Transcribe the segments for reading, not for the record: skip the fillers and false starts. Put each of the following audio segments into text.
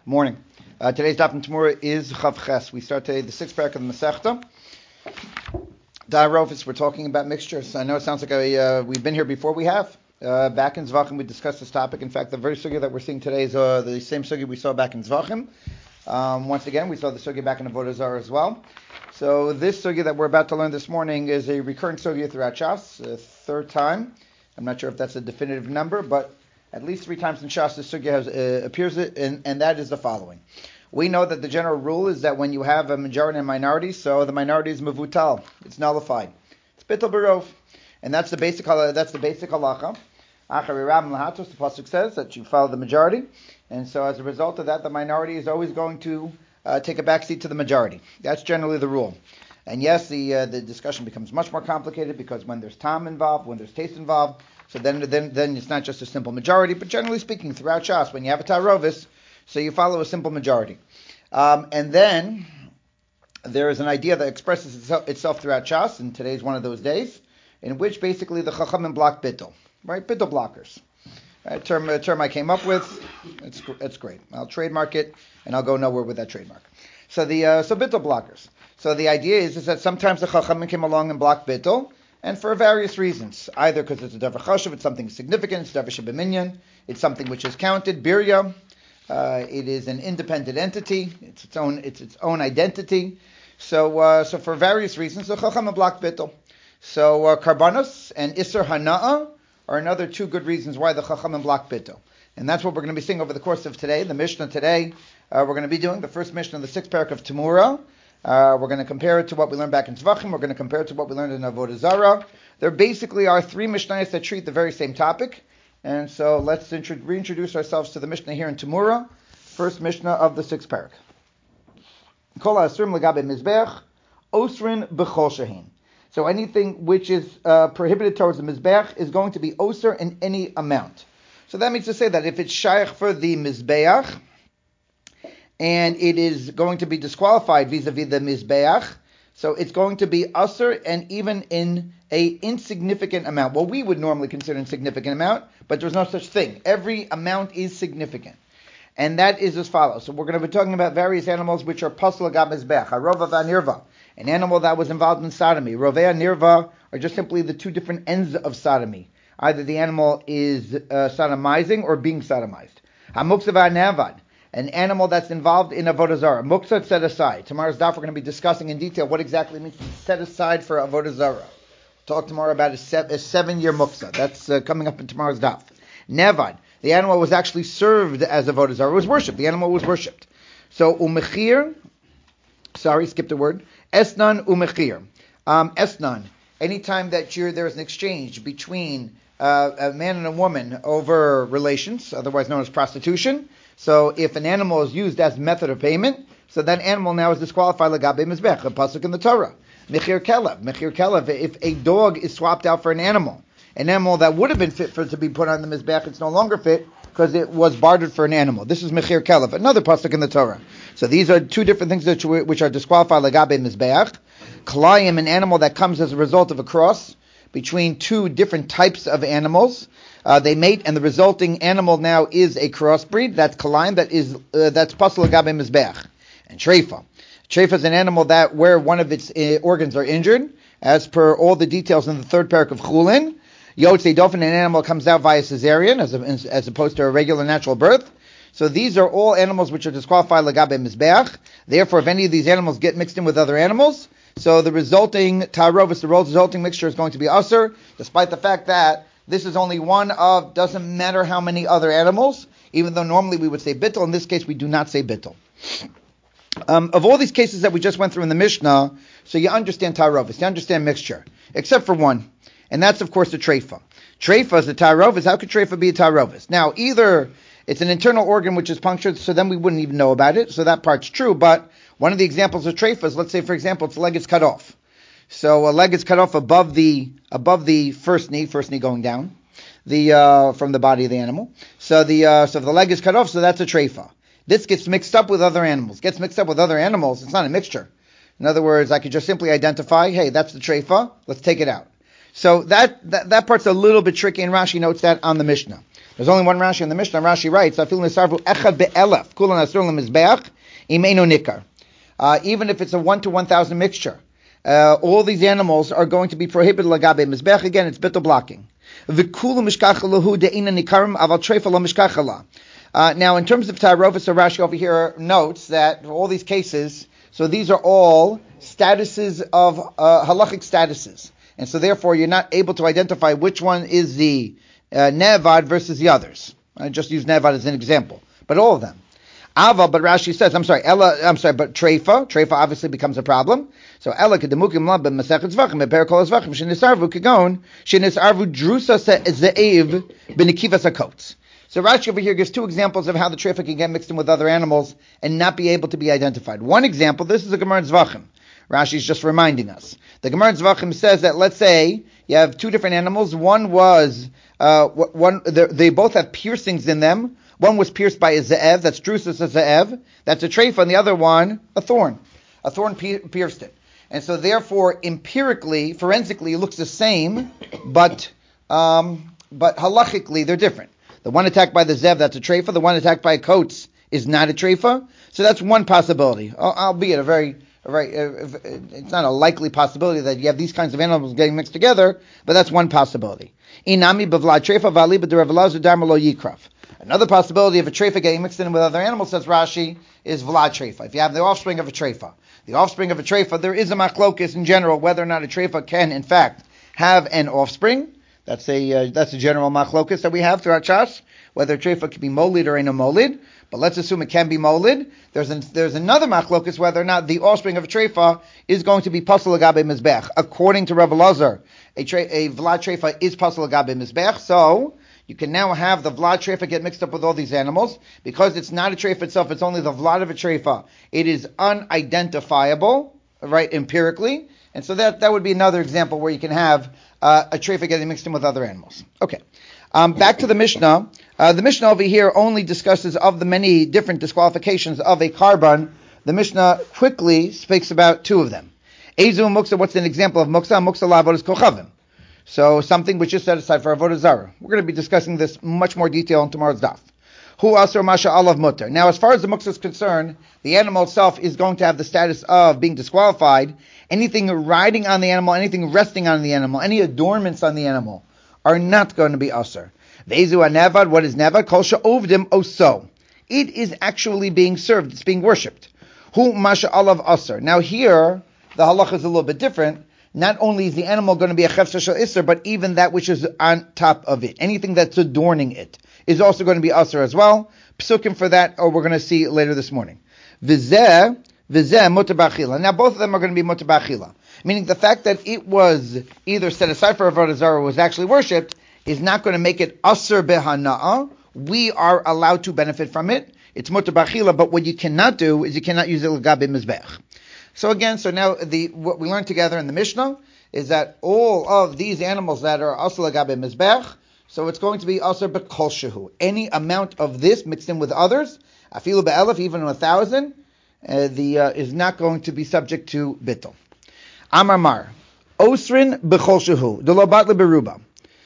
Morning. Today's daf and tomorrow is Chav Ches. We start today the sixth parak of the Masechta. Da'arofis, we're talking about mixtures. I know it sounds like we've been here before. We have. Back in Zvachim, we discussed this topic. In fact, the very sugya that we're seeing today is the same sugya we saw back in Zvachim. Once again, we saw the sugya back in Avodah Zarah as well. So this sugya that we're about to learn this morning is a recurrent sugya throughout Shas, a third time. I'm not sure if that's a definitive number, but at least 3 times in Shas, this sugya appears, and that is the following. We know that the general rule is that when you have a majority and minority, so the minority is mevutal, it's nullified. It's bittul barov, and that's the basic halacha. Achari Ram Lahatos, the pasuk says that you follow the majority, and so as a result of that, the minority is always going to take a backseat to the majority. That's generally the rule. And yes, the discussion becomes much more complicated because when there's tam involved, when there's taste involved, so then it's not just a simple majority, but generally speaking, throughout Shas, when you have a tarovis, so you follow a simple majority. And then there is an idea that expresses itself throughout Shas, and today's one of those days, in which basically the Chachamim block bittul, right? Bittul blockers. A term I came up with. It's great. I'll trademark it, and I'll go nowhere with that trademark. So bittul blockers. So the idea is that sometimes the Chachamim came along and blocked bittul, and for various reasons. Either because it's a davar chashuv, it's something significant, it's davar shebeminyan, it's something which is counted, birya. It is an independent entity. It's its own identity. So for various reasons, the Chacham blocked bittul. So karbanos and Isser Hana'a are another 2 good reasons why the Chacham blocked bittul. And that's what we're going to be seeing over the course of today. The Mishnah today, we're going to be doing the first Mishnah of the 6th parak of Temura. We're going to compare it to what we learned back in Tzvachim. We're going to compare it to what we learned in Avodah Zarah. There basically are 3 Mishnayos that treat the very same topic. And so let's reintroduce ourselves to the Mishnah here in Temura, first Mishnah of the 6th parak. Kol ha'asrim legabe mizbeach, osrin b'chol shehin. So anything which is prohibited towards the mizbeach is going to be osir in any amount. So that means to say that if it's shaykh for the mizbeach, and it is going to be disqualified vis-a-vis the mizbeach, so it's going to be usr and even in a insignificant amount. Well, we would normally consider insignificant amount, but there's no such thing. Every amount is significant. And that is as follows. So we're going to be talking about various animals which are pasal agab mizbech. Harova v'anirva, an animal that was involved in sodomy. Rovea and nirva are just simply the 2 different ends of sodomy. Either the animal is sodomizing or being sodomized. Hamuksa v'anavad, an animal that's involved in Avodah Zarah. Muksa set aside. Tomorrow's daf we're going to be discussing in detail what exactly it means to set aside for Avodah Zarah. Talk tomorrow about a 7-year muksa. That's coming up in tomorrow's daf. Nevad, the animal was actually served as Avodah Zarah. It was worshipped. The animal was worshipped. So umechir, skipped a word. Esnan umechir. Esnan, anytime that there is an exchange between a man and a woman over relations, otherwise known as prostitution. So if an animal is used as method of payment, so that animal now is disqualified legabe mizbech, a pasuk in the Torah. Mechir kelev, if a dog is swapped out for an animal that would have been fit to be put on the mizbech, it's no longer fit because it was bartered for an animal. This is mechir kelev, another pasuk in the Torah. So these are 2 different things which are disqualified legabe mizbech. Kalayim, an animal that comes as a result of a cross between 2 different types of animals. They mate, and the resulting animal now is a crossbreed. That's kalayim. That's pasal legabe mizbech. And treifa. Treifa is an animal where one of its organs are injured, as per all the details in the 3rd parak of Chulin. Yotzei dofen, an animal comes out via cesarean, as opposed to a regular natural birth. So these are all animals which are disqualified legabe mizbeach. Therefore, if any of these animals get mixed in with other animals, so the resulting tarovis, the resulting mixture is going to be usr, despite the fact that this is only one of, doesn't matter how many other animals, even though normally we would say bittul. In this case, we do not say bittul. Of all these cases that we just went through in the Mishnah, so you understand tarovis, you understand mixture, except for one, and that's of course the treifa. Treifa is a tarovis. How could treifa be a tarovis? Now, either it's an internal organ which is punctured, so then we wouldn't even know about it, so that part's true, but one of the examples of treifa is, let's say for example, its leg is cut off. So a leg is cut off above the first knee going down, from the body of the animal. So if the leg is cut off, so that's a treifa. This gets mixed up with other animals. It's not a mixture. In other words, I could just simply identify, hey, that's the treifa, let's take it out. So that part's a little bit tricky, and Rashi notes that on the Mishnah. There's only one Rashi in the Mishnah. Rashi writes, "Afil nisarvu echad be'elef kulan asur lemizbeach imeinu nikar." Even if it's a 1 to 1,000 mixture, all these animals are going to be prohibited lagabe mizbech. Again, it's bittul blocking. V'kulu mishkachalahu de'ina nikarim aval treifa lo mishkachala. Now, in terms of Ta'arofus, so Rashi over here notes that for all these cases, so these are all statuses of halachic statuses. And so therefore, you're not able to identify which one is the nevad versus the others. I just use nevad as an example. But all of them. Ava, but Rashi says, but treifa obviously becomes a problem. So Ella kedemukim la b'masechet zvachim be'perikol zvachim shenisarvu kegon shenisarvu drusa ze'ev b'nikivas hakotz. So Rashi over here gives two examples of how the treifa can get mixed in with other animals and not be able to be identified. One example, this is a Gemara in Zvachim. Rashi is just reminding us. The Gemara in Zvachim says that, let's say you have two different animals. One was they both have piercings in them. One was pierced by a ze'ev, that's drusus a ze'ev, that's a treifa, and the other one, a thorn. A thorn pierced it. And so therefore, empirically, forensically, it looks the same, but halachically, they're different. The one attacked by the ze'ev, that's a treifa. The one attacked by a kotes is not a treifa. So that's one possibility, albeit it's not a likely possibility that you have these kinds of animals getting mixed together, but that's one possibility. Inami b'vlad treifa v'ali b'derev Elazar darma lo yikrav. Another possibility of a treifa getting mixed in with other animals, says Rashi, is vlad treifa. If you have the offspring of a treifa. The offspring of a treifa, there is a machlokes in general whether or not a treifa can, in fact, have an offspring. That's a general machlokes that we have throughout Shas, whether a treifa can be molid or ain't a molid. But let's assume it can be molid. There's another machlokes whether or not the offspring of a treifa is going to be pasal agabe mizbech. According to Rav Elazar, a vlad treifa is pasal agabe mizbech. So you can now have the vlad treifa get mixed up with all these animals. Because it's not a treifa itself, it's only the vlad of a treifa. It is unidentifiable, right, empirically. And so that would be another example where you can have a treifa getting mixed in with other animals. Okay. Back to the Mishnah. The Mishnah over here only discusses of the many different disqualifications of a carbon. The Mishnah quickly speaks about two of them. Ezu muksa, what's an example of muksa? Muksa la'avodas kochavim. So something which is set aside for avodah zarah. We're going to be discussing this much more detail in tomorrow's daf. Hu asur masha alav mutter. Now, as far as the muksa is concerned, the animal itself is going to have the status of being disqualified. Anything riding on the animal, anything resting on the animal, any adornments on the animal are not going to be asur. Ve'ezu anevad, what is nevad? Kol she'ovdim oso. It is actually being served, it's being worshipped. Hu masha alav asur. Now here, the halacha is a little bit different. Not only is the animal going to be a chefsa shel iser, but even that which is on top of it, anything that's adorning it, is also going to be asur as well. Psukim for that, or we're going to see later this morning. V'zeh mutar b'achila. Now both of them are going to be mutar b'achila. Meaning the fact that it was either set aside for avodah zarah or was actually worshipped is not going to make it asur behana'ah. We are allowed to benefit from it. It's mutar b'achila, but what you cannot do is you cannot use it l'gabe mizbech. So now what we learned together in the Mishnah is that all of these animals that are asur l'gabe mizbech, so it's going to be asur b'kol shehu. Any amount of this mixed in with others, afilu be'elef, even 1,000, is not going to be subject to bittul. Amar mar, osrin b'chol shehu, delo batla beruba.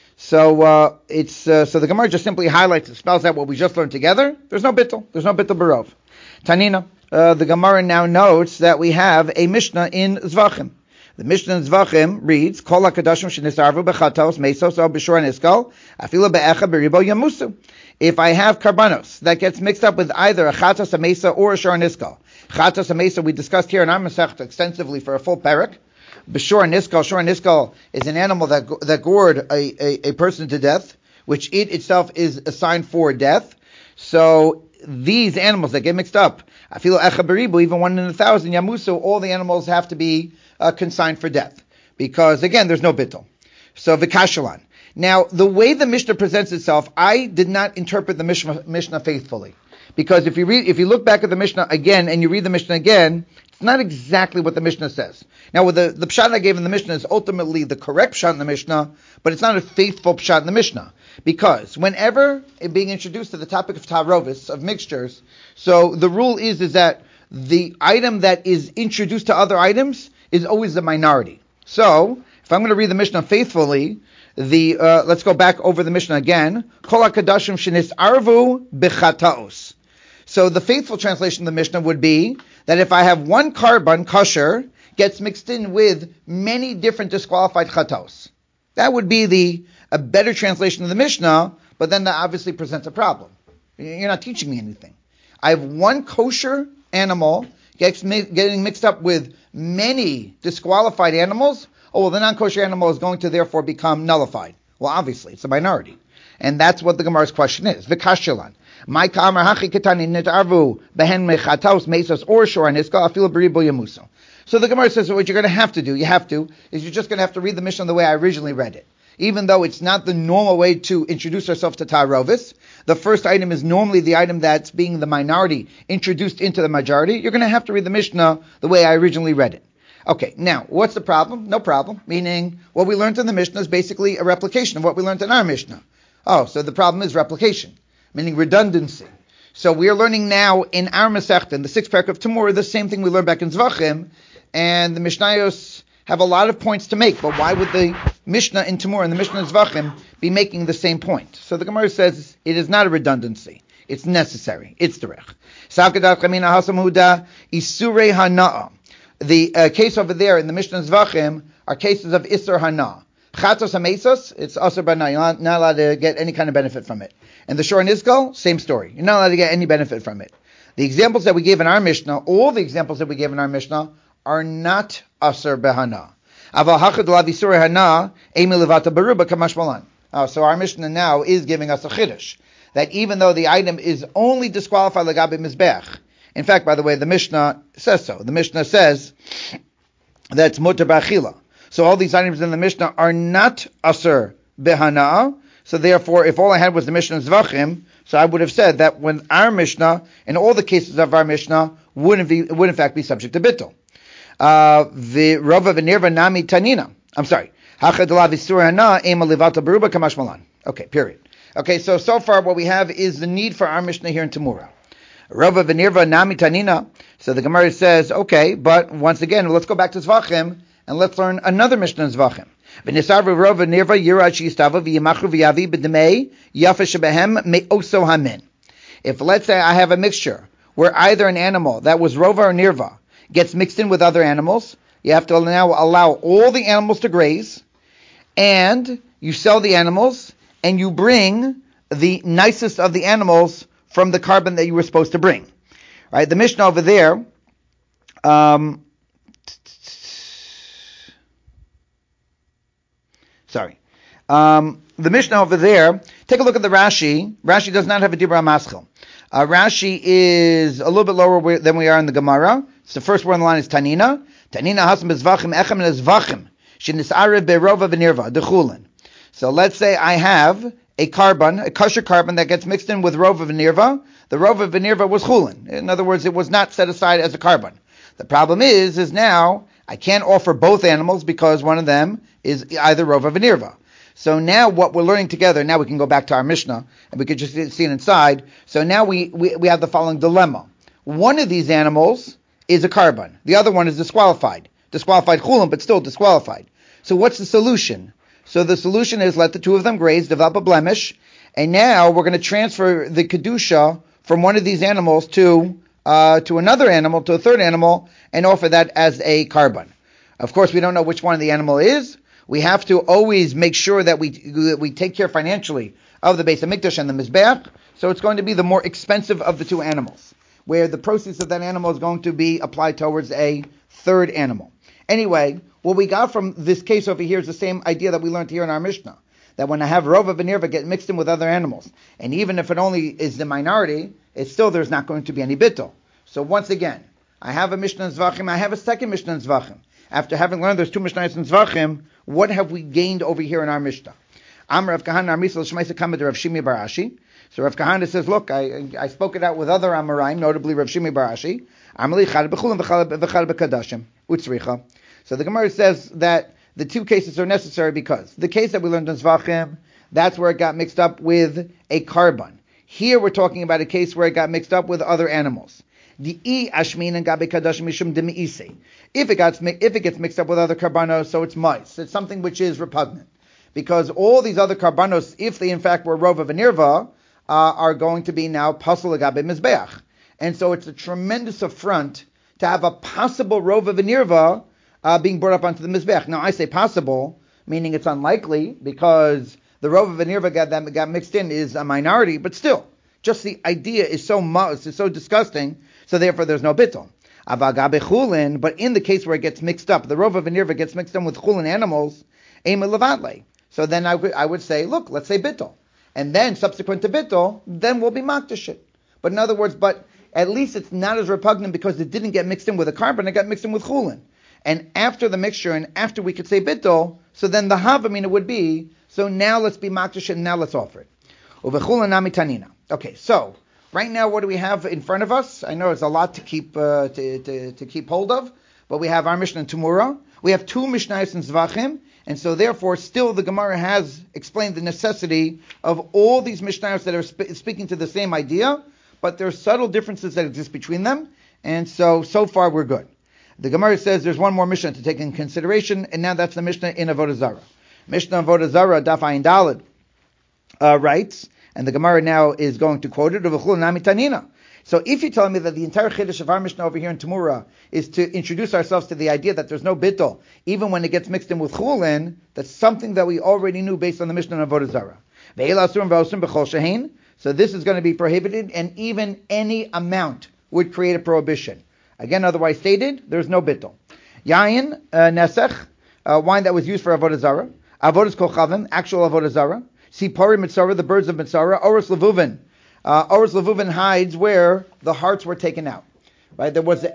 So so the Gemara just simply highlights and spells out what we just learned together. There's no bittul barov. Tanina, the Gemara now notes that we have a Mishnah in Zvachim. The Mishnah in Zvachim reads, Kol HaKadoshim shenisarvu bechatos mesos o b'shor niskal afilu be'echa beribo yamusu. If I have karbanos that gets mixed up with either a chatos, a mesa, or a shor niskal. Chatos, a mesa, we discussed here in our Masechta extensively for a full parak. B'shor niskal, shor niskal is an animal that gored a person to death, which it itself is assigned for death. So these animals that get mixed up, I feel echa beribu, even 1 in 1,000, yamusu, all the animals have to be consigned for death. Because again, there's no bittul. So vikashalan. Now, the way the Mishnah presents itself, I did not interpret the Mishnah faithfully. Because if you look back at the Mishnah again and you read the Mishnah again, it's not exactly what the Mishnah says. Now, with the pshat I gave in the Mishnah is ultimately the correct pshat in the Mishnah, but it's not a faithful pshat in the Mishnah. Because whenever it being introduced to the topic of tarovis, of mixtures, so the rule is that the item that is introduced to other items is always the minority. So, if I'm going to read the Mishnah faithfully, let's go back over the Mishnah again. Kol hakadashim shenisarvu b'chataos. So the faithful translation of the Mishnah would be that if I have one carbon, kosher, gets mixed in with many different disqualified chataos. That would be a better translation of the Mishnah, but then that obviously presents a problem. You're not teaching me anything. I have one kosher animal getting mixed up with many disqualified animals. Oh, well, the non-kosher animal is going to therefore become nullified. Well, obviously, it's a minority. And that's what the Gemara's question is. V'kashelan. My kamar hachi ketani nitarvu behen mechataos mesos or shoraniska afil beribo yamuso. So the Gemara says what you're going to have to do, is you're just going to have to read the Mishnah the way I originally read it. Even though it's not the normal way to introduce ourselves to Ta'arovis, the first item is normally the item that's being the minority introduced into the majority. You're going to have to read the Mishnah the way I originally read it. Okay, now, what's the problem? No problem. Meaning, what we learned in the Mishnah is basically a replication of what we learned in our Mishnah. Oh, so the problem is replication, meaning redundancy. So we are learning now in our Masechta, in the sixth parak of Tamur, the same thing we learned back in Zvachim, and the Mishnayos have a lot of points to make, but why would the Mishnah in Tamur and the Mishnah in Zvachim be making the same point? So the Gemara says it is not a redundancy. It's necessary. It's derech. The case over there in the Mishnah Zvachim are cases of Isser Hana. Chatos HaMesos, it's Asr Bana. You're not allowed to get any kind of benefit from it. And the Shor Nizgal, same story. You're not allowed to get any benefit from it. The examples that we gave in our Mishnah, all the examples that we gave in our Mishnah, are not Asr Behana. Aval Hachad Lav Isur Hana, Emi Levata Beruba Kamashmalan. So our Mishnah now is giving us a chiddush, that even though the item is only disqualified Lagabe Mizbech, in fact, by the way, the Mishnah says so. The Mishnah says that it's Mutar B'Achila. So all these items in the Mishnah are not Asr Behana. So therefore, if all I had was the Mishnah Zvachim, so I would have said that when our Mishnah, in all the cases of our Mishnah, would in fact be subject to bittul. The Rava v'Nirva Nami Tanina. I'm sorry. Hachadalav Isur Hana Ema Levata Beruba Kamashmalan. Okay, period. Okay, so far what we have is the need for our Mishnah here in Tamura. Rava v'Nirva Nami Tanina. So the Gemara says, okay, but once again, let's go back to Zvachim and let's learn another Mishnah in Zvachim. V'nisarvu Rava Nirva Yirad Shistava v'Yimachru v'Yavi b'Demei Yafa Shebehem Me'oso Hamin. If let's say I have a mixture where either an animal that was Rova or Nirva gets mixed in with other animals, you have to now allow all the animals to graze, and you sell the animals, and you bring the nicest of the animals from the carbon that you were supposed to bring. Right? The Mishnah over there, the Mishnah over there, take a look at the Rashi. Rashi does not have a Dibra Maschil. Rashi is a little bit lower than we are in the Gemara. So the first word on the line is Tanina. Tanina hasam bezvachim echem and ezvachim. Shenisare berova v'nirva, dechulin. So let's say I have a carbon, a kosher carbon that gets mixed in with rova v'nirva. The rova v'nirva was chulin. In other words, it was not set aside as a carbon. The problem is now I can't offer both animals because one of them is either rova v'nirva. So now what we're learning together, now we can go back to our Mishnah and we could just see it inside. So now we have the following dilemma. One of these animals is a carbon. The other one is disqualified. Disqualified chulim, but still disqualified. So what's the solution? So the solution is let the two of them graze, develop a blemish, and now we're going to transfer the kedusha from one of these animals to another animal, to a third animal, and offer that as a carbon. Of course, we don't know which one the animal is. We have to always make sure that we take care financially of the Beis Hamikdash and the Mizbeach, so it's going to be the more expensive of the two animals, where the proceeds of that animal is going to be applied towards a third animal. Anyway, what we got from this case over here is the same idea that we learned here in our Mishnah, that when I have Rova v'Nirva get mixed in with other animals, and even if it only is the minority, it's still there's not going to be any bittul. So once again, I have a Mishnah in Zvachim, I have a second Mishnah in Zvachim. After having learned there's two Mishnahs in Zvachim, what have we gained over here in our Mishnah? Amr Rav Kahana Amisal Shmaisa Kamad Rav Shimi Barashi. So Rav Kahana says, look, I spoke it out with other Amoraim, notably Rav Shimi Barashi. Amali Chad B'chulim V'chad B'kadashim Utzricha. So the Gemara says that the two cases are necessary because the case that we learned in Zvachim, that's where it got mixed up with a carbon. Here we're talking about a case where it got mixed up with other animals. If it gets mixed up with other carbonos, so it's mice. It's something which is repugnant. because all these other karbanos, if they in fact were rova v'nirva, are going to be now pasal agabe mizbeach. And so it's a tremendous affront to have a possible rova v'nirva being brought up onto the mizbeach. Now I say possible, meaning it's unlikely, because the rova v'nirva that got mixed in is a minority, but still, just the idea is so disgusting, so therefore there's no bittul. Avagabe chulin, but in the case where it gets mixed up, the rova v'nirva gets mixed in with chulin animals, ema levadle. So then I would say, look, let's say bittul. And then subsequent to bittul, then we'll be makdash it. But in other words, but at least it's not as repugnant because it didn't get mixed in with a carbon, it got mixed in with chulin. And after the mixture, and after we could say bittul, so then the havamina would be, so now let's be makdash it, and now let's offer it. Uvechulin nami tanina. Okay, so right now what do we have in front of us? I know it's a lot to keep to keep hold of, but we have our Mishnah and Tumura. We have two Mishnayos in Zvachim, and so therefore still the Gemara has explained the necessity of all these Mishnayos that are speaking to the same idea, but there are subtle differences that exist between them, and so far we're good. The Gemara says there's one more Mishnah to take in consideration, and now that's the Mishnah in Avodah Zarah. Mishnah Avodah Zarah, Daf Ayin Daled, writes, and the Gemara now is going to quote it, Uvechulin nami tanina. So if you're telling me that the entire chiddush of our Mishnah over here in Tumura is to introduce ourselves to the idea that there's no bittul, even when it gets mixed in with chulin, that's something that we already knew based on the Mishnah in Avodah Zarah. So this is going to be prohibited, and even any amount would create a prohibition. Again, otherwise stated, there's no bittul. Yayin, nesech, wine that was used for Avodah Zarah. Avodas kochavim, actual Avodah Zarah. Sipori mitzara, the birds of mitzara. Oros levuvin. Oros levuvin hides where the hearts were taken out. Right? There was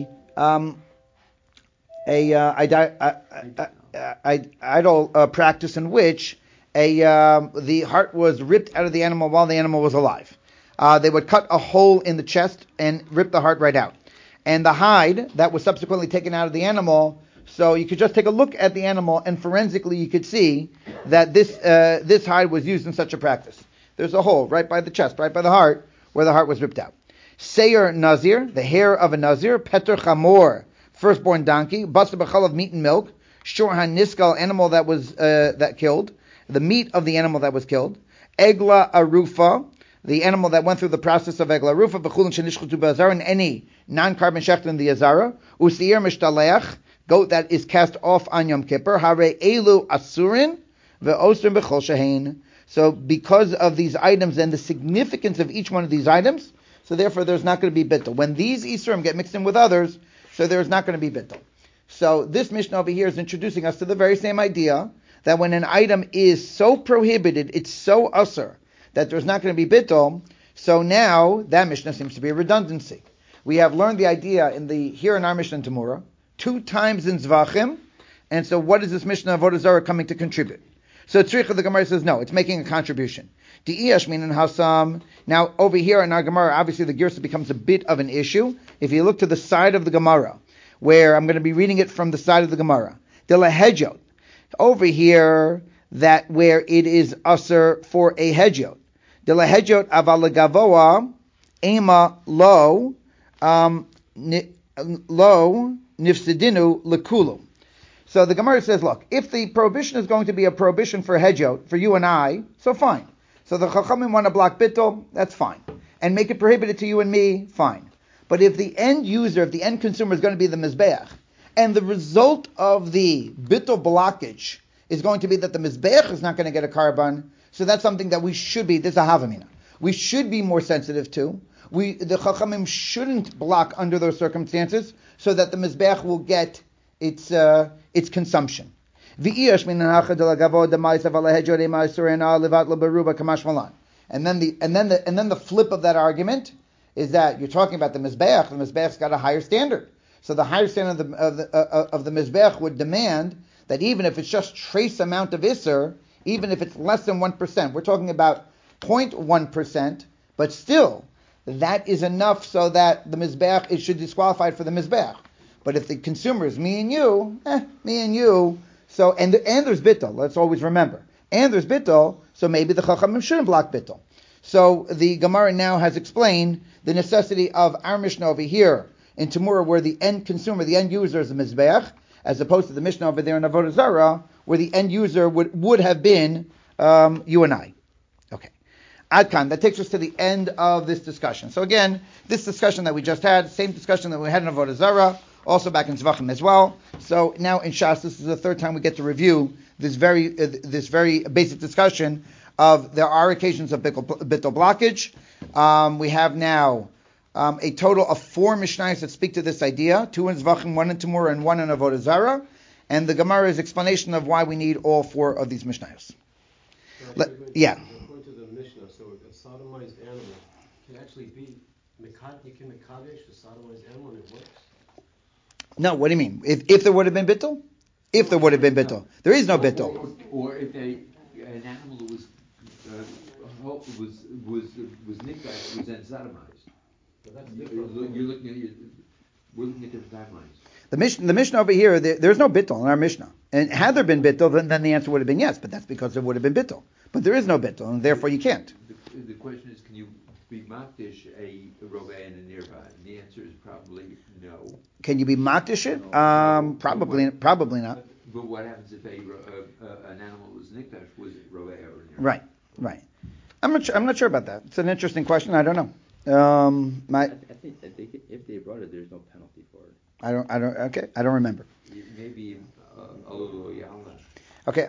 idol practice in which the heart was ripped out of the animal while the animal was alive. They would cut a hole in the chest and rip the heart right out. And the hide that was subsequently taken out of the animal, so you could just take a look at the animal and forensically you could see that this hide was used in such a practice. There's a hole right by the chest, right by the heart, where the heart was ripped out. Seir Nazir, the hair of a Nazir. Peter Chamor, firstborn donkey. Basa B'chal of meat and milk. Shorhan Niskal, animal that was that killed. The meat of the animal that was killed. Egla Arufa, the animal that went through the process of Egla Arufa. B'chulin shenishchutu b'azara, and any non-carbon shechter in the Azara. Usiir Mishtaleach, goat that is cast off on Yom Kippur. Hare Elu Asurin, ve'osrim b'chol shehein. So because of these items and the significance of each one of these items, so therefore there's not going to be bittul. When these Isurim get mixed in with others, so there's not going to be bittul. So this Mishnah over here is introducing us to the very same idea that when an item is so prohibited, it's so usur, that there's not going to be bittul, so now that Mishnah seems to be a redundancy. We have learned the idea here in our Mishnah in Tumura, 2 times in Zvachim, and so what is this Mishnah of Avodah Zarah coming to contribute? So Tzricha, the Gemara says, no, it's making a contribution. Di'iyashmin and Hasam. Now, over here in our Gemara, obviously the Girsa becomes a bit of an issue. If you look to the side of the Gemara, where I'm going to be reading it from the side of the Gemara, Dilahejot. Over here, that where it is usher for a hejot. Dilahejot avalagavoa, ema lo, lo nifsidinu lekulu. So the Gemara says, look, if the prohibition is going to be a prohibition for hedjot, for you and I, so fine. So the Chachamim want to block bittul, that's fine. And make it prohibited to you and me, fine. But if the end user, if the end consumer is going to be the Mizbeach, and the result of the bittul blockage is going to be that the Mizbeach is not going to get a carbon, so that's something that we should be, this is a havamina, we should be more sensitive to. The Chachamim shouldn't block under those circumstances, so that the Mizbeach will get its consumption. And then the flip of that argument is that you're talking about the Mizbeach. The Mizbeach's got a higher standard. So the higher standard of the Mizbeach would demand that even if it's just trace amount of Isser, even if it's less than 1%, we're talking about 0.1%, but still, that is enough so that the Mizbeach, it should disqualify for the Mizbeach. But if the consumer is me and you, so, and there's bittul, let's always remember. And there's bittul, so maybe the Chachamim shouldn't block bittul. So the Gemara now has explained the necessity of our Mishnah over here in Tumura, where the end consumer, the end user is the Mizbeach, as opposed to the Mishnah over there in Avodah Zarah, where the end user would have been you and I. Okay. Adkan, that takes us to the end of this discussion. So again, this discussion that we just had, same discussion that we had in Avodah Zarah, also back in Zvachim as well. So now in Shas, this is the third time we get to review this very basic discussion of there are occasions of bittul blockage. We have now a total of 4 Mishnayos that speak to this idea, 2 in Zvachim, 1 in Temurah, and 1 in Avodah Zarah, and the Gemara's explanation of why we need all 4 of these Mishnayos. Yeah. According to the Mishnah, so a sodomized animal can actually be, you can mekadesh a sodomized animal and it works? No, what do you mean? If there would have been bittul? If there would have been bittul. There is no bittul. Or if an animal was nikdash, was then sodomized. But that's different. We're looking at different timelines. The Mishnah over here, there's no bittul in our Mishnah. And had there been bittul, then the answer would have been yes, but that's because there would have been bittul. But there is no bittul, and therefore you can't. The question is, can you be makdish a roveh and a nirva? And the answer is probably no. Can you be makdish it? Probably not. But what happens if an animal was nikdash, was it roveh or nirva? Right. I'm not sure about that. It's an interesting question. I don't know. I think if they brought it, there's no penalty for it. I don't remember. Maybe a little yalla. Okay,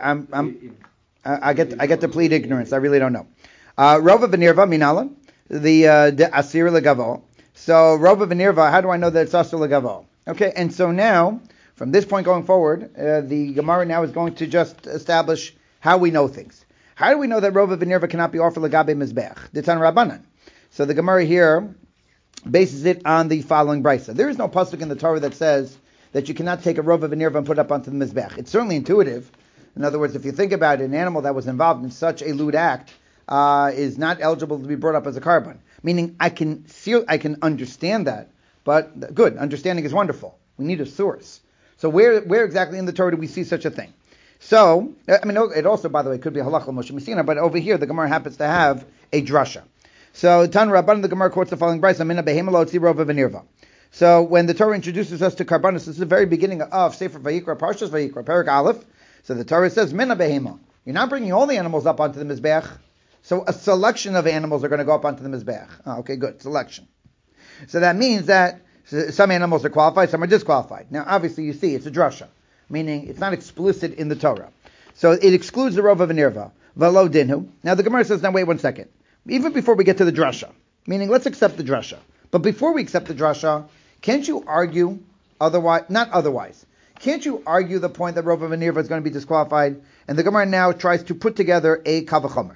I get to plead ignorance. I really don't know. Rova v'nirva minala, the asir legavo. So Rova v'nirva, how do I know that it's asir legavo? Okay, and so now from this point going forward, the Gemara now is going to just establish how we know things. How do we know that Rova v'nirva cannot be offered legabe mizbech? Ditan Rabbanan. So the Gemara here bases it on the following brisa. There is no pasuk in the Torah that says that you cannot take a rova v'nirva and put it up onto the mizbech. It's certainly intuitive. In other words, if you think about it, an animal that was involved in such a lewd act is not eligible to be brought up as a carbon. Meaning, I can understand that, but good, understanding is wonderful. We need a source. So where exactly in the Torah do we see such a thing? So, it also, by the way, could be halacha Moshe Messina, but over here the Gemara happens to have a drasha. So Tan Rabban, the Gemara quotes the following brisa: Mina behema lo tzira rova v'nirva. So when the Torah introduces us to karbanos, this is the very beginning of Sefer Vayikra, Parshas Vayikra, Perek Aleph. So the Torah says Mina behema. You're not bringing all the animals up onto the mizbech. So a selection of animals are going to go up onto the mizbech. Oh, okay, good, selection. So that means that some animals are qualified, some are disqualified. Now, obviously, you see, it's a drasha, meaning it's not explicit in the Torah. So it excludes the rova v'nirva. V'lo dinhu. Now the Gemara says, now wait one second. Even before we get to the drasha, meaning let's accept the drasha. But before we accept the drasha, can't you argue otherwise? Not otherwise. Can't you argue the point that Rova v'nirva is going to be disqualified? And the Gemara now tries to put together a kavachomer.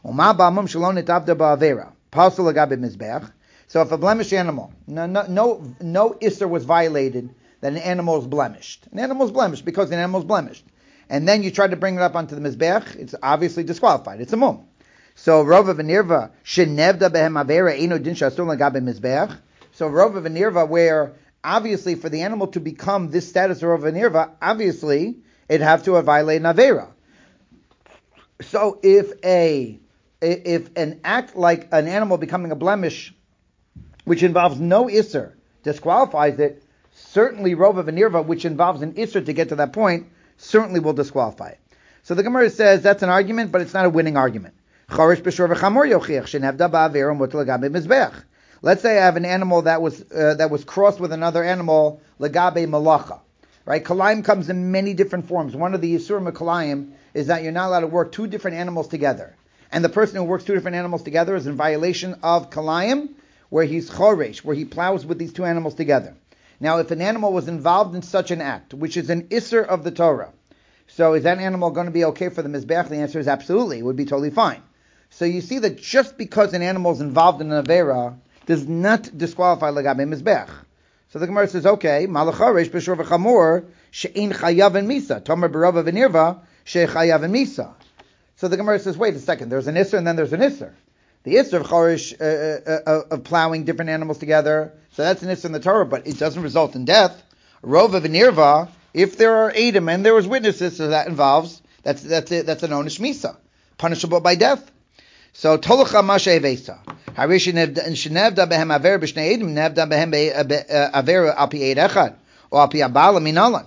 So if a blemished animal, no isser was violated, that an animal is blemished. An animal is blemished because an animal is blemished. And then you try to bring it up onto the mizbech, it's obviously disqualified. It's a mum. So Rova v'nirva shenevda behem avera eino din shasur legabe mizbeach. So Rova v'nirva, where obviously for the animal to become this status of Rova v'nirva, obviously it'd have to have violated an avera. So if an act like an animal becoming a blemish, which involves no isser, disqualifies it, certainly Rova v'nirva, which involves an isser to get to that point, certainly will disqualify it. So the Gemara says that's an argument, but it's not a winning argument. Let's say I have an animal that was crossed with another animal, legabe malacha. Right? Kalayim comes in many different forms. One of the Yisurim of Kalayim is that you're not allowed to work 2 different animals together. And the person who works 2 different animals together is in violation of Kalayim, where he's choresh, where he plows with these 2 animals together. Now, if an animal was involved in such an act, which is an Isser of the Torah, so is that animal going to be okay for the Mizbeach? The answer is absolutely. It would be totally fine. So you see that just because an animal is involved in an Avera does not disqualify Legabe Mizbech. So the Gemara says, okay, Malacharesh B'shor v'chamor she'in chayav and misa. Tomer b'rova v'nirva she'chayav and misa. So the Gemara says, wait a second, there's an Isser and then there's an Isser. The Isser of Choresh, of plowing different animals together, so that's an Isser in the Torah, but it doesn't result in death. Rova v'nirva, if there are Edom and there was witnesses, so that involves, that's an Onish Misa, punishable by death. So tolucha mashe evesa. Harish shenevda behem aver b'shnei edim nevda behem aver al pi eid echad or al pi abala minalan.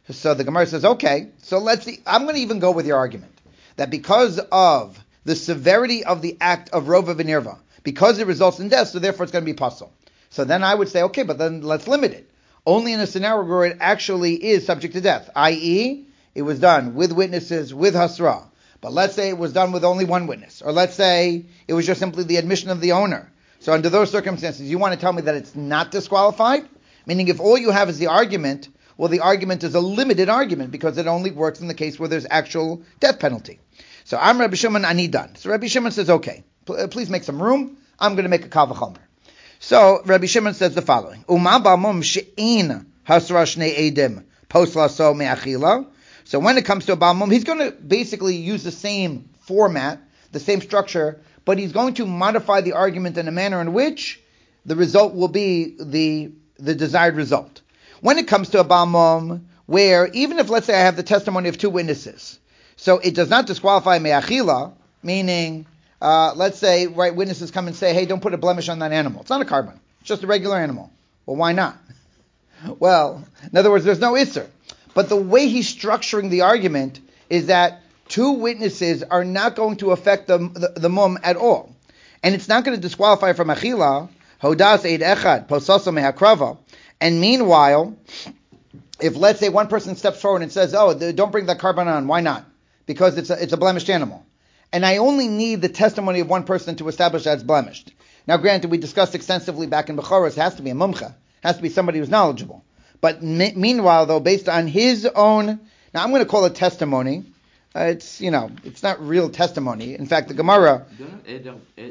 So the Gemara says, okay, so let's see. I'm going to even go with your argument that because of the severity of the act of Rova V'nirva, because it results in death, so therefore it's going to be puzzle. So then I would say, okay, but then let's limit it. Only in a scenario where it actually is subject to death, i.e., it was done with witnesses, with hasra. But let's say it was done with only one witness, or let's say it was just simply the admission of the owner. So under those circumstances, you want to tell me that it's not disqualified? Meaning if all you have is the argument, well, the argument is a limited argument because it only works in the case where there's actual death penalty. So I'm Rabbi Shimon, ani done. So Rabbi Shimon says, okay, please make some room. I'm going to make a kal v'chomer. So Rabbi Shimon says the following: Uma ba'mum she'in hasra shnei edim poslaso me'achila. So when it comes to a ba'mum, he's going to basically use the same format, the same structure, but he's going to modify the argument in a manner in which the result will be the desired result. When it comes to a ba'mum, where even if, let's say, I have the testimony of two witnesses, so it does not disqualify me'achila, meaning, let's say, right, witnesses come and say, hey, don't put a blemish on that animal. It's not a carbon. It's just a regular animal. Well, why not? Well, in other words, there's no isser. But the way he's structuring the argument is that two witnesses are not going to affect the mum at all. And it's not going to disqualify from achila, hodas eid echad, posasa mehakrava. And meanwhile, if, let's say, one person steps forward and says, oh, don't bring that carbon on, why not? Because it's a blemished animal. And I only need the testimony of one person to establish that it's blemished. Now, granted, we discussed extensively back in Bechoros, it has to be a mumcha, has to be somebody who's knowledgeable. But meanwhile, though, based on his own, now I'm going to call it testimony. It's not real testimony. In fact, the Gemara, in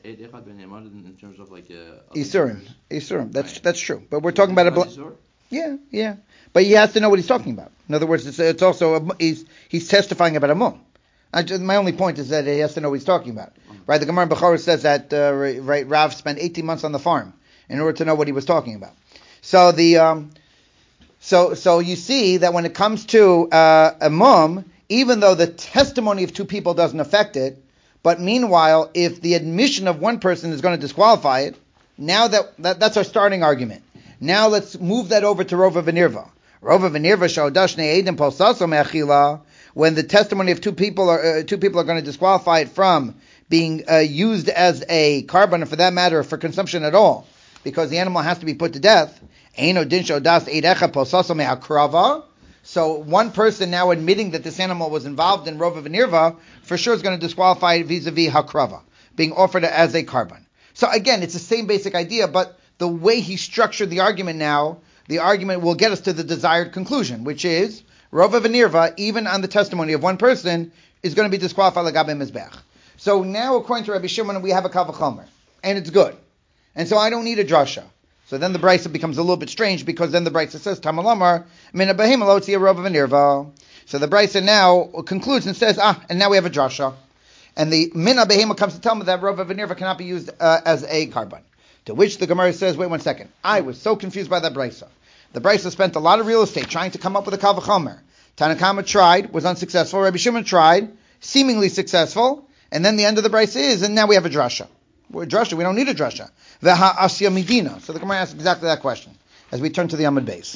terms of like Isurim. That's true. But we're talking about yeah. But he has to know what he's talking about. In other words, it's also he's testifying about a mum. My only point is that he has to know what he's talking about, right? The Gemara in Bechorah says that Rav spent 18 months on the farm in order to know what he was talking about. So so you see that when it comes to a mum, even though the testimony of two people doesn't affect it, but meanwhile, if the admission of one person is going to disqualify it, now that's our starting argument. Now let's move that over to Rova V'nirva. Rova V'nirva sha'odash ne'edim posaso me'achila. When the testimony of two people are going to disqualify it from being used as a carbon, or for that matter, for consumption at all, because the animal has to be put to death. So one person now admitting that this animal was involved in Rova V'nirva for sure is going to disqualify it vis-a-vis hakrava, being offered as a carbon. So again, it's the same basic idea, but the way he structured the argument now, the argument will get us to the desired conclusion, which is Rova V'nirva, even on the testimony of one person, is going to be disqualified l'gabe mizbech. So now, according to Rabbi Shimon, we have a kal v'chomer, and it's good. And so I don't need a drasha. So then the brisa becomes a little bit strange, because then the brisa says, Tamalamar, mina behema lo tzia Rova V'nirva. So the brisa now concludes and says, and now we have a drasha. And the mina behema comes to tell me that Rova V'nirva cannot be used as a carbon. To which the Gemara says, wait 1 second. I was so confused by that brisa. The brisa spent a lot of real estate trying to come up with a kal v'chomer. Tanakama tried, was unsuccessful. Rabbi Shimon tried, seemingly successful. And then the end of the brisa is, and now we have a drasha. We're a drasha, we don't need a drasha. Veha asya midina. So the Gemara asks exactly that question as we turn to the Amud Beis.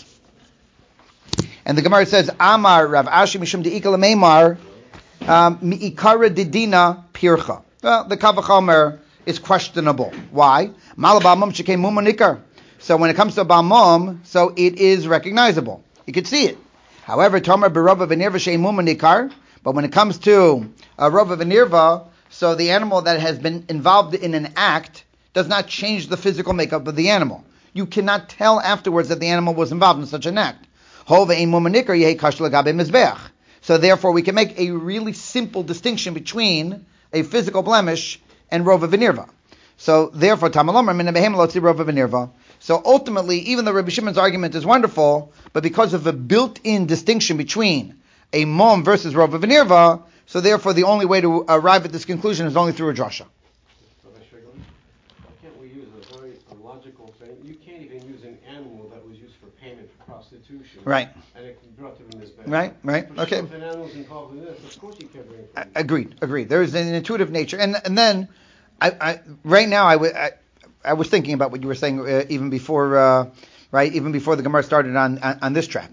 And the Gemara says, Amar Rav Ashi mishum de'ikal meimar mi'ikara didina pircha. Well, the kal v'chomer is questionable. Why? Malabamam shekei mumanikar. So when it comes to Balmum, so it is recognizable. You could see it. However, Tomar Berova V'nirva Shei Mumanikar, but when it comes to Rova V'nirva, so the animal that has been involved in an act does not change the physical makeup of the animal. You cannot tell afterwards that the animal was involved in such an act. Hova Ein Mumanikar Yehi Kash L'Gabe Mizbeach. So therefore we can make a really simple distinction between a physical blemish and Rova V'nirva. So therefore, Tamalomar Mina Behem Lo Tzi Rova V'nirva. So ultimately, even though Rabbi Shimon's argument is wonderful, but because of a built-in distinction between a mom versus Rova V'nirva, so therefore the only way to arrive at this conclusion is only through a drasha. Why can't we use a very logical thing? You can't even use an animal that was used for payment for prostitution. Right. And it can be brought to this bed. Right. For Okay. Sure, if an animal's involved in this, of course you can bring it from Agreed. There is an intuitive nature. And then, right now, I was thinking about what you were saying even before the Gemara started on this track.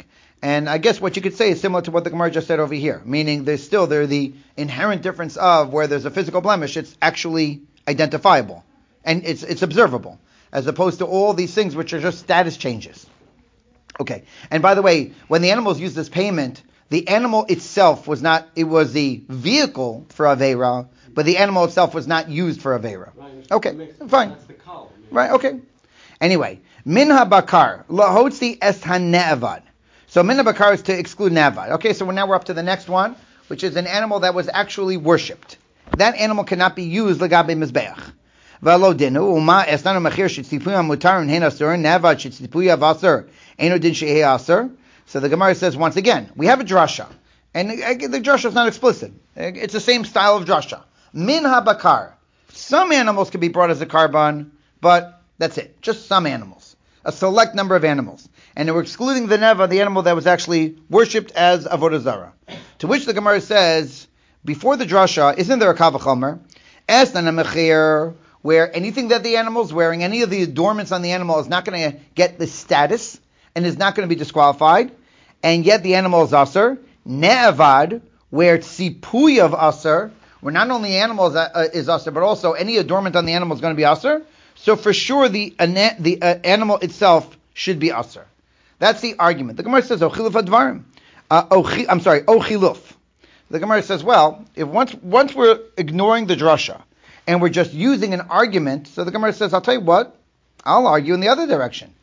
And I guess what you could say is similar to what the Gemara just said over here, meaning there's the inherent difference of where there's a physical blemish, it's actually identifiable and it's observable, as opposed to all these things which are just status changes. Okay, and by the way, when the animals used this payment, the animal itself was not, it was the vehicle for Aveira, but the animal itself was not used for Aveira. Right. Okay, fine. That's the column. Right, okay. Anyway, Minha Bakar, Lahotzi Es HaNe'avad. So Minha Bakar is to exclude Ne'avad. Okay, so now we're up to the next one, which is an animal that was actually worshipped. That animal cannot be used L'gabe Mizbeach. V'alo dinu, Uma Esnanu Mechir Shitzipuya Mutarun Hein Asur, Ne'avad Shitzipuya Vasur, Eino Din Shehe Asur. So the Gemara says once again, we have a drasha, and the drasha is not explicit. It's the same style of drasha. Minha Bakar. Some animals can be brought as a karban, but that's it. Just some animals. A select number of animals. And we're excluding the neva, the animal that was actually worshipped as avodah zarah. To which the Gemara says, before the drasha, isn't there a kavachomer? Esnan mechir, where anything that the animal is wearing, any of the adornments on the animal is not going to get the status and is not going to be disqualified, and yet the animal is aser. Ne'avad, where tzipui of aser, where not only the animal is aser, but also any adornment on the animal is going to be aser. So for sure, the animal itself should be aser. That's the argument. The Gemara says, "Ochiluf advarim." Ochiluf. The Gemara says, well, if once we're ignoring the drasha and we're just using an argument, so the Gemara says, I'll tell you what, I'll argue in the other direction.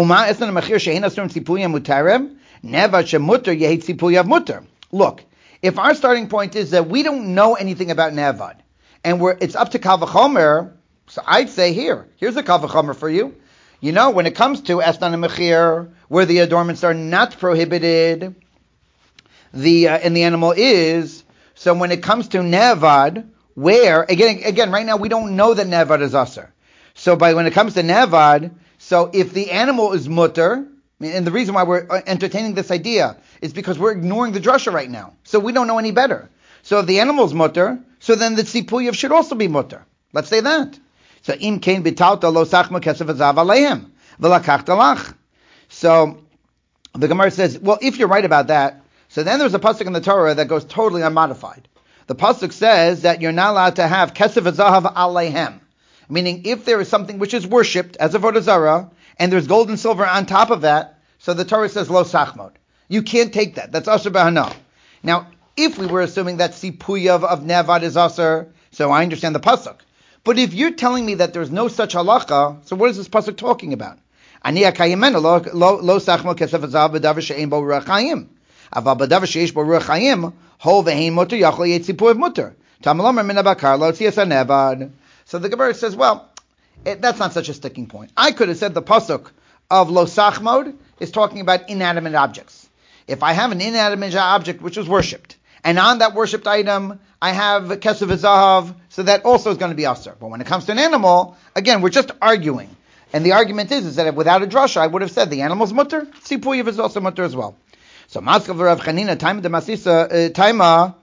Look, if our starting point is that we don't know anything about nevad, and it's up to Kal V'chomer, so I'd say here's a Kal V'chomer for you. You know, when it comes to Esnan and Mechir, where the adornments are not prohibited, and the animal is, so when it comes to Nevad, where, again, right now we don't know that Nevad is Aser. So when it comes to Nevad, so if the animal is mutter, and the reason why we're entertaining this idea is because we're ignoring the drasha right now. So we don't know any better. So if the animal is mutter, so then the tzipuyev should also be mutter. Let's say that. So im kein bitalta lo sachma kesef azav aleihem v'lakach talach. So the Gemara says, well, if you're right about that, so then there's a pasuk in the Torah that goes totally unmodified. The pasuk says that you're not allowed to have kesef azav aleihem, meaning if there is something which is worshipped as a avodah zarah and there's gold and silver on top of that, so the Torah says lo sachmod. You can't take that. That's asher b'hana. Now, if we were assuming that sipuyav of nevad is asher, so I understand the pasuk. But if you're telling me that there's no such halacha, so what is this pasuk talking about? Ani akayimena lo sachmo kesef azav b'davar she'ein bo ruach hayim. Aval b'davar she'esh bo ruach hayim, hol ve'hein muter yachol yet sipuyav muter. Tamalomer min abakar lo tzias nevad. So the Gemara says, well, that's not such a sticking point. I could have said the pasuk of lo sachmod is talking about inanimate objects. If I have an inanimate object which is worshipped, and on that worshipped item I have kesef zahav, so that also is going to be aser. But when it comes to an animal, again, we're just arguing. And the argument is that without a drasha, I would have said the animal's mutter, tzipuyev is also mutter as well. So maskav Rav Chanina, taima de masisa, taima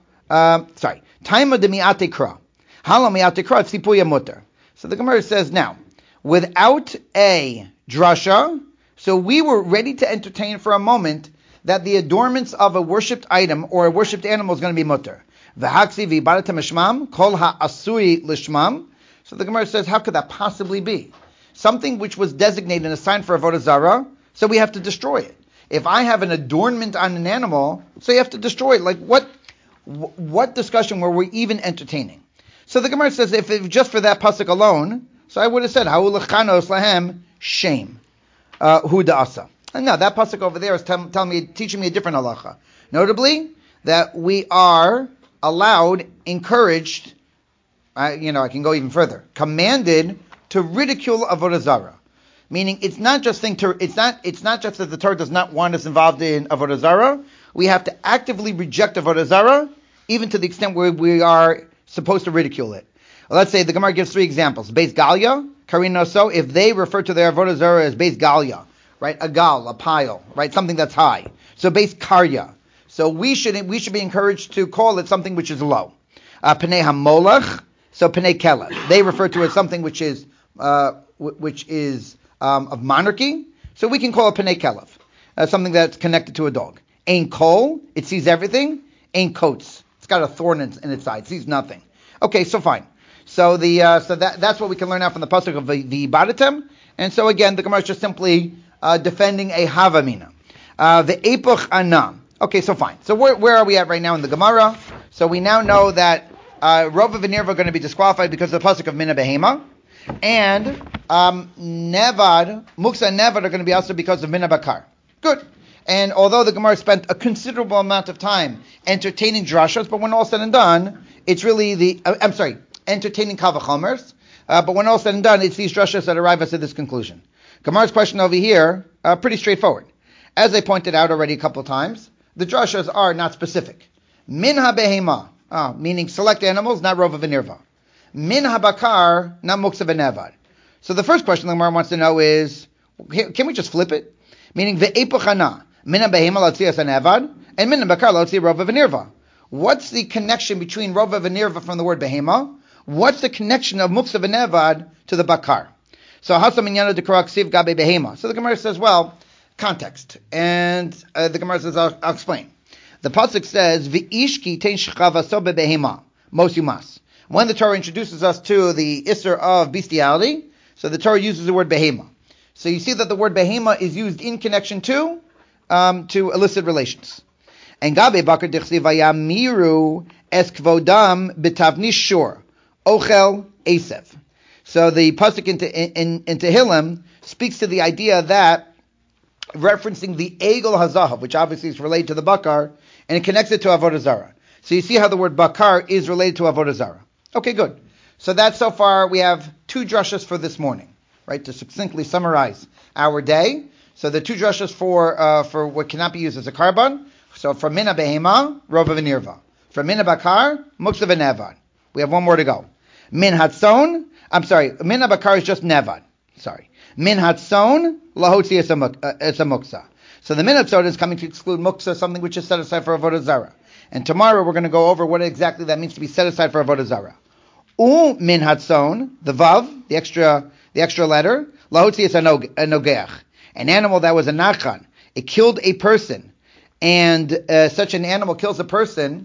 de mi'ate kra. Hala mi'ate kra, tzipuyev mutter. So the Gemara says now, without a drasha, so we were ready to entertain for a moment that the adornments of a worshipped item or a worshipped animal is going to be mutter. V'haksi v'ibaratem shmam kol ha'asui lishmam. So the Gemara says, how could that possibly be? Something which was designated and assigned for avodah zarah, so we have to destroy it. If I have an adornment on an animal, so you have to destroy it. Like what discussion were we even entertaining? So the Gemara says, if it was just for that pasuk alone, so I would have said, ha'ulachanos lahem shame. Hu da'asa. And no, that pasuk over there is teaching me a different halacha. Notably, that we are allowed, encouraged, I can go even further, commanded to ridicule avodah zarah. Meaning, it's not just just that the Torah does not want us involved in avodah zarah. We have to actively reject avodah zarah, even to the extent where we are supposed to ridicule it. Well, let's say the Gemara gives 3 examples. Beis Galia, Karina so, if they refer to their avodah zarah as Beis Galia, right, a gal, a pile, right, something that's high. So Beis Karya. So we should be encouraged to call it something which is low. Pnei HaMolech, so Pnei Kelev. They refer to it as something which is of monarchy. So we can call it Pnei Kelev, something that's connected to a dog. Ein kol, it sees everything. Ein kotes, it's got a thorn in its side, it sees nothing. Okay, so fine. So that's what we can learn out from the pasuk of the Baratem. And so again, the Gemara is just simply defending a havamina. The epoch anam. Okay, so fine. So where are we at right now in the Gemara? So we now know that Rova and Nirva are going to be disqualified because of the pasuk of Mina Behema, and Nevad, Muksa and Nevad are going to be also because of Mina Bakar. Good. And although the Gemara spent a considerable amount of time entertaining drashas, but when all said and done, it's really entertaining kavachomers. But when all said and done, it's these drashas that arrive us at this conclusion. Gemara's question over here, pretty straightforward. As I pointed out already a couple of times, the drashas are not specific. Min ha-behema, meaning select animals, not rova v'nirva. Min ha-bakar, not muksa v'nevad. So the first question the Gemara wants to know is, can we just flip it? Meaning, ve'epochana, min ha-behema l'tzias ha-nevad, and min ha-bakar l'tzi rova v'nirva. What's the connection between rova v'nirva from the word behema? What's the connection of muksa v'nevad to the bakar? So hasam minyana dekora ksiv gabe behema. So the Gemara says, well, context. And the Gemara says, I'll explain. The pasuk says, "V'ishki tein shechavaso bebehema mosumas." When the Torah introduces us to the isser of bestiality, so the Torah uses the word behema. So you see that the word behema is used in connection to illicit relations. And gabe bakar dichsi vayamiru es kvodam betavnish shor ochel esev. So the pasuk in Tehillim speaks to the idea that referencing the egel hazahav, which obviously is related to the bakar, and it connects it to avodah zarah. So you see how the word bakar is related to avodah zarah. Okay, good. So that's so far we have 2 drashas for this morning, right? To succinctly summarize our day. So the 2 drashas for what cannot be used as a karban. So from mina behema, rova v'nirva. From mina bakar, muksa v'nevad. We have one more to go. Min hatson. Min bakar is just nevad. Min hatson lahotzi es a muksa. So the min hatson is coming to exclude muksa, something which is set aside for avodah zarah. And tomorrow we're going to go over what exactly that means to be set aside for avodah zarah. Min hatson, the vav, the extra letter, lahotzi es a nogeach, an animal that was a nachan. It killed a person, and such an animal kills a person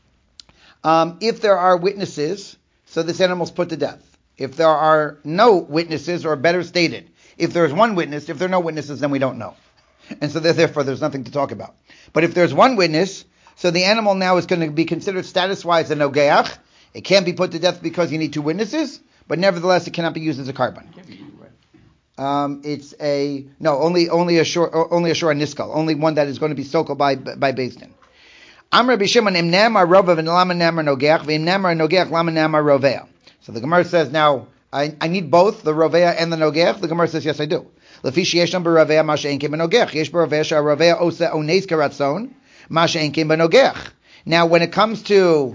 if there are witnesses. So this animal is put to death. If there are no witnesses, or better stated, if there's one witness, if there are no witnesses, then we don't know. And so therefore there's nothing to talk about. But if there's one witness, so the animal now is going to be considered status-wise a nogeach. It can't be put to death because you need 2 witnesses, but nevertheless it cannot be used as a karban. It can't be used, right? It's only a shore niskal, only one that is going to be sokel by Beis Din. Amr Rabbi Shimon im namar rova v'lama namar nogeach v'im namar nogeach lama namar rovea. So the Gemara says now I need both the rovea and the nogeach. The Gemara says yes I do. Lefi sheyesh nam berovea ma she'en kim benogeach yesh berovea she'arovea osa ones karatzon ma she'en kim benogeach. Now when it comes to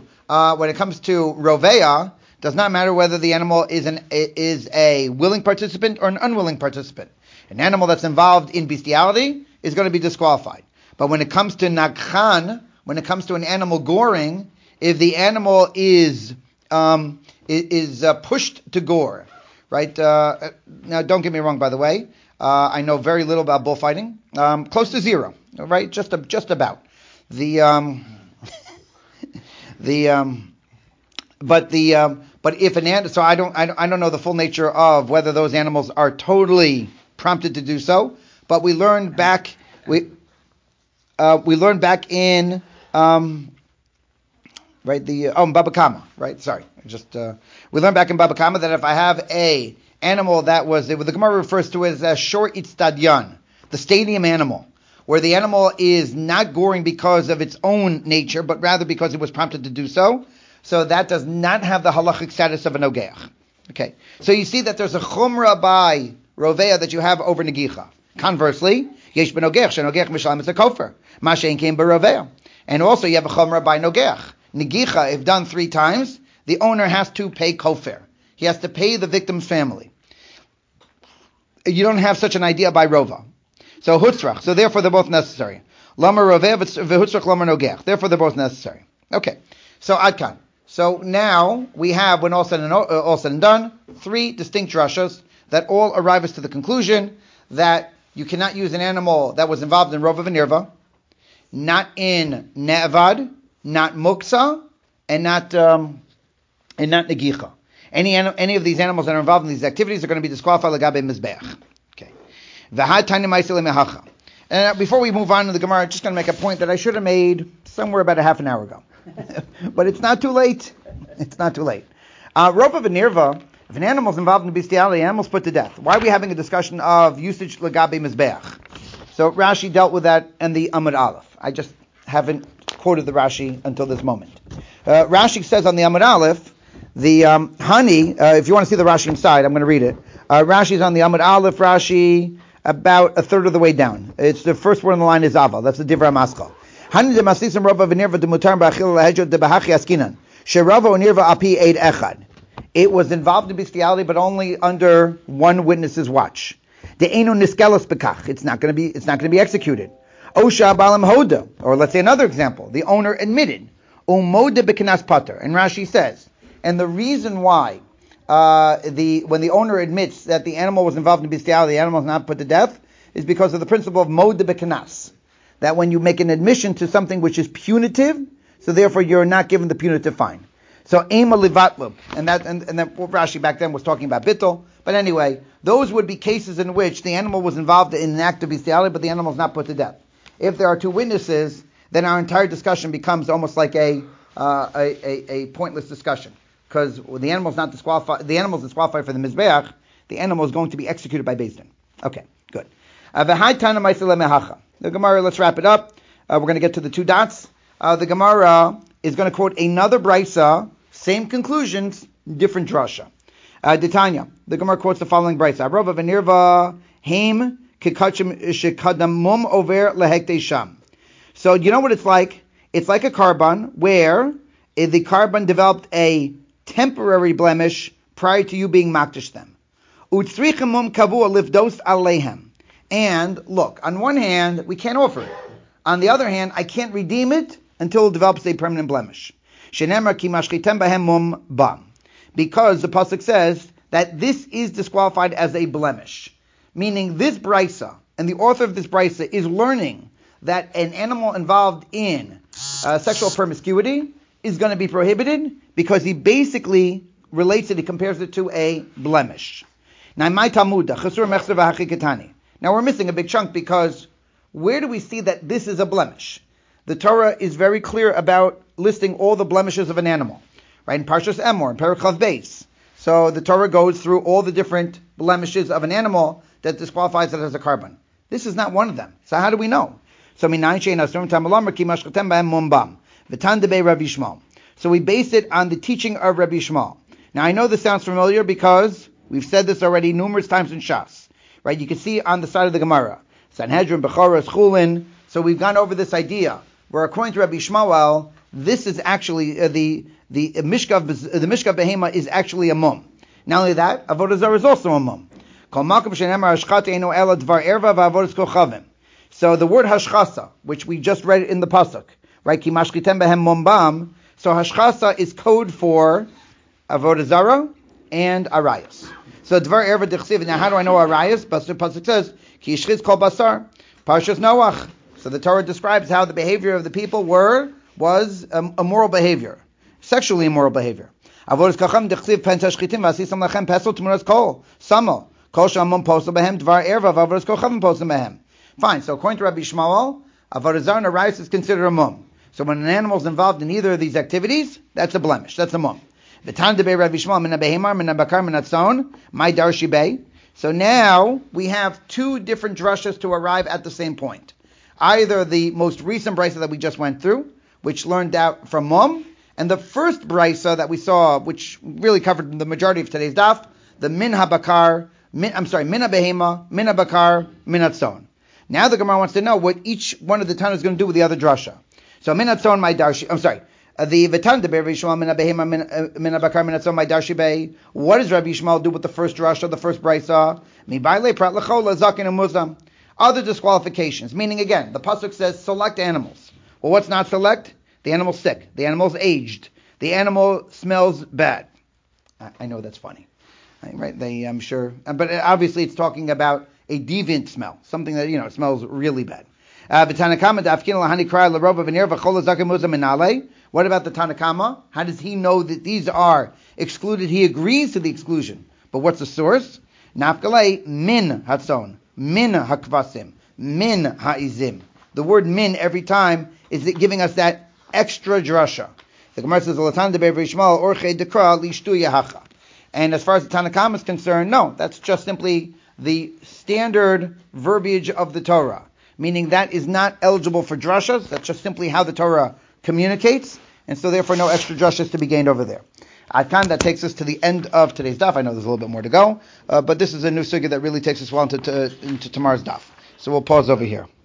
rovea, does not matter whether the animal is a willing participant or an unwilling participant. An animal that's involved in bestiality is going to be disqualified. But when it comes to nagchan, when it comes to an animal goring, if the animal is pushed to gore, right? Now, don't get me wrong, by the way. I know very little about bullfighting. Close to zero, right? Just about. But if an animal, so I don't know the full nature of whether those animals are totally prompted to do so. But we learned back in Baba Kama, right? Sorry, we learned back in Baba Kama that if I have a animal that was, the Gemara refers to it as shor itztadyan, the stadium animal, where the animal is not goring because of its own nature, but rather because it was prompted to do so. So that does not have the halachic status of a nogeach. Okay, so you see that there's a chumrah by rovea that you have over negicha. Conversely, yesh benogeach shenogeach mishalim is a kofer. Mashen came berovea, and also you have a chumrah by nogeach. Negicha, if done 3 times, the owner has to pay kofer. He has to pay the victim's family. You don't have such an idea by rova. So hutzrach. So therefore they're both necessary. Lama rovea v'hutzrach lama nogeach. Therefore they're both necessary. Okay. So adkan. So now we have, when all said and done, 3 distinct drashas that all arrive us to the conclusion that you cannot use an animal that was involved in rova v'nirva. not in ne'avad, not muksa, and not negicha. Any of these animals that are involved in these activities are going to be disqualified legabe mizbeach. Okay. And before we move on to the Gemara, I'm just going to make a point that I should have made somewhere about a half an hour ago. But it's not too late. It's not too late. Ropa v'nirva, if an animal is involved in bestiality, the animal's put to death. Why are we having a discussion of usage legabe mizbeach? So Rashi dealt with that in the Amud Aleph. I just haven't quoted the Rashi until this moment. Rashi says on the Amud Aleph, the honey, if you want to see the Rashi inside, I'm going to read it. Rashi's on the Amud Aleph, Rashi, about a third of the way down. It's the first word on the line is Aval. That's the Divrei Maskal. Hani de maslisim rova v'nirva de mutar b'achil lahedjo de b'hachi askinan. Sherava u'nirva api eid echad. It was involved in bestiality, but only under one witness's watch. De eno niskelos bekach. It's not going to be executed. Osha balam hoda. Or let's say another example. The owner admitted. Umoda b'kinas pater. And Rashi says, and the reason why when the owner admits that the animal was involved in bestiality, the animal is not put to death, is because of the principle of moda b'kinas. That when you make an admission to something which is punitive, so therefore you're not given the punitive fine. So ema livatlub, and then Rashi back then was talking about bittul. But anyway, those would be cases in which the animal was involved in an act of bestiality, but the animal is not put to death. If there are two witnesses, then our entire discussion becomes almost like a pointless discussion, because the animal is not disqualified. The animal is disqualified for the mizbeach. The animal is going to be executed by Beis Din. Okay, good. The Gemara, let's wrap it up. We're going to get to the two dots. The Gemara is going to quote another brisa, same conclusions, different drasha. Ditanya, the Gemara quotes the following brisa: Rova v'nirva heim kikachim shekadamum over lehektei sham. So you know what it's like? It's like a carbon where the carbon developed a temporary blemish prior to you being makdish them. Utzrichamum kavua livdos alehem. And look, on one hand, we can't offer it. On the other hand, I can't redeem it until it develops a permanent blemish. Shenemar ki mashchitem bahem mum bam. Because the pasuk says that this is disqualified as a blemish. Meaning this brisa, and the author of this brisa is learning that an animal involved in sexual promiscuity is going to be prohibited because he basically relates it, he compares it to a blemish. Now, my Talmud, chesur mechzer v'hachiketani. Now we're missing a big chunk because where do we see that this is a blemish? The Torah is very clear about listing all the blemishes of an animal, right? In Parshas Emor, in Perek Chav Beis. So the Torah goes through all the different blemishes of an animal that disqualifies it as a carbon. This is not one of them. So how do we know? So So we base it on the teaching of Rabbi Yishmael. Now I know this sounds familiar because we've said this already numerous times in Shas. Right, you can see on the side of the Gemara, Sanhedrin, Bechoros, Chulin. So we've gone over this idea where, according to Rabbi Yishmael, this is actually the mishkav behema is actually a mum. Not only that, avodah zarah is also a mum. So the word hashchasa, which we just read in the pasuk, right? Ki mashchitem behem mum bam. So hashchasa is code for avodah zarah and arayos. So Dvar Erva Dechsiv. Now, how do I know Arayas? Pasuk says, Ki yishchiz kol basar, Parshas Noach. So the Torah describes how the behavior of the people was immoral behavior, sexually immoral behavior. Avodas kacham dechsiv pen tashchitim v'asisam lachem pesel tmuras kol samo kol shamum posel behem Dvar Erva v'avodas kochavim posel behem. Fine. So according to Rabbi Yishmael, avodah zarah and Arayas is considered a mum. So when an animal is involved in either of these activities, that's a blemish. That's a mum. So now we have two different drashas to arrive at the same point. Either the most recent brisa that we just went through, which learned out from Mum, and the first brisa that we saw, which really covered the majority of today's daf, the min habakar, min habehema, min habakar, min hatzon. Now the Gemara wants to know what each one of the Tana is going to do with the other drasha. So min hatzon my darshi. The Vitan de Rabbi Yishmael min abehema min abakar min atzon my darshi bei. What does Rabbi Yishmael do with the first drasha, the first brisa? Mi baile prat lechol zakin umuzam. Other disqualifications, meaning again, the pasuk says select animals. Well, what's not select? The animal's sick. The animal's aged. The animal smells bad. I know that's funny, right? I'm sure, but obviously it's talking about a deviant smell, something that smells really bad. What about the Tanakama? How does he know that these are excluded? He agrees to the exclusion. But what's the source? Nafkalei min hatzon, min hakvasim, min ha'izim. The word min every time is giving us that extra drasha. The Gemara says, and as far as the Tanakama is concerned, no, that's just simply the standard verbiage of the Torah. Meaning that is not eligible for drashas. That's just simply how the Torah communicates, and so therefore no extra drashas to be gained over there. Adkan, that takes us to the end of today's daf. I know there's a little bit more to go, but this is a new sugya that really takes us well into tomorrow's daf. So we'll pause over here.